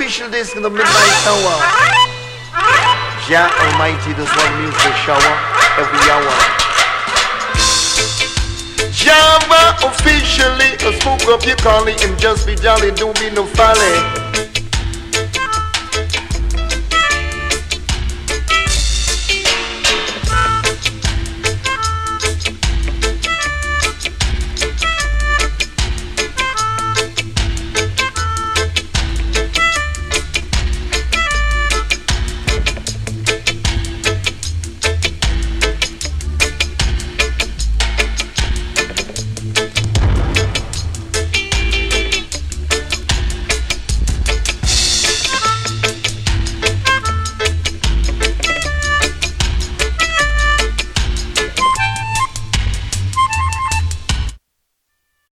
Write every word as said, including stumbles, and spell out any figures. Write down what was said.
official disc in the midnight hour. Jah Almighty does one music shower every hour. Java officially a spoke up, you call it him just be jolly, don't be no folly.